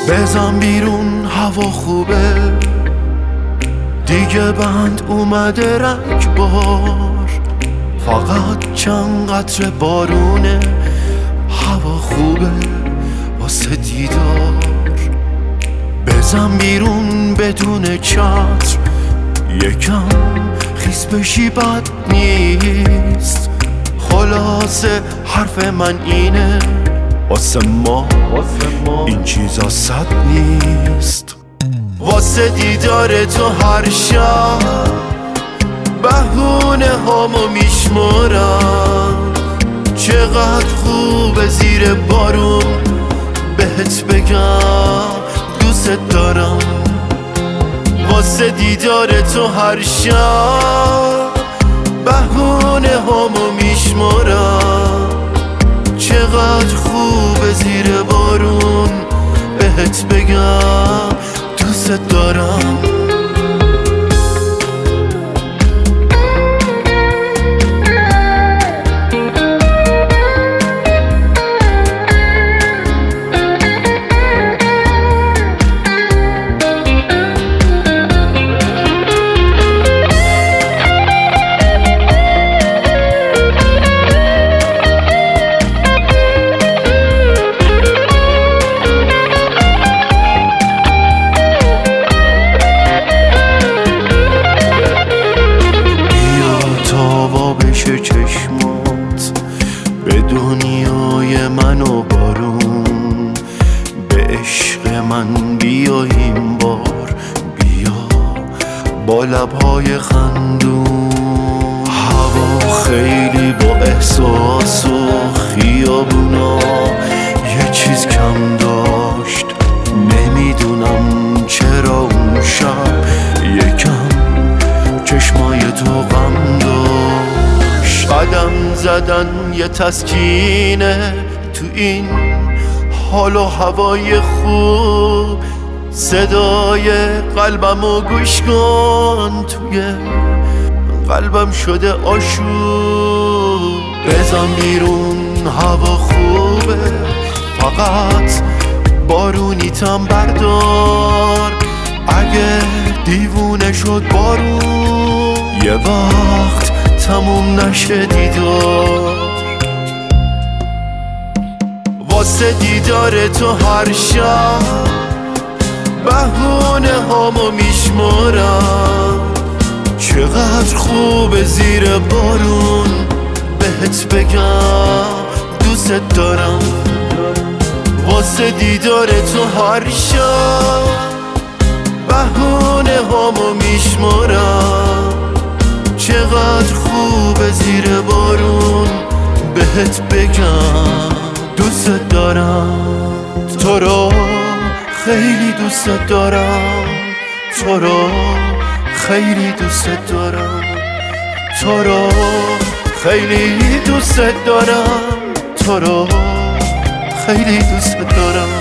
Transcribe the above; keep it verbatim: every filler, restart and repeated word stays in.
بزن بیرون هوا خوبه، دیگه بند اومده رگبار، فقط چند قطره بارونه، هوا خوبه واسه دیدار. بزن بیرون بدون چتر، یکم خیس بشی بد نیست، خلاصه حرف من اینه واسه ما این چیزا صد نیست. واسه دیدار تو هر شب بهونه هامو میشمارم، چقدر خوبه زیر بارون بهت بگم دوست دارم. واسه دیدار تو هر شب بهونه هامو میشمارم، چقدر خوبه زیر بارون بهت بگم دوست دارم. چشمات به دنیای من و بارون، به عشق من بیا این بار، بیا با لبهای خندون. هوا خیلی با احساس و خیابونا یه چیز کم داشت، نمیدونم چرا اون شب یکم چشمای تو غم داشت. قدم زدن یه تسکینه تو این حال و هوای خوب، صدای قلبمو گوش کن، توی قلبم شده آشوب. بزن بیرون هوا خوبه، فقط بارونیتم بردار، اگه دیوونه شد بارون یه وقت تموم نشه دیدار. واسه دیدار تو هر شب بهونه هامو میشمارم، چقدر خوبه زیر بارون بهت بگم دوست دارم. واسه دیدار تو هر شب بهونه هامو میشمارم، چقدر خوبه زیر بارون بهت بگم دوست دارم. تو رو خیلی دوست دارم، تو رو خیلی دوست دارم، تو رو خیلی دوست دارم، تو رو خیلی دوست دارم.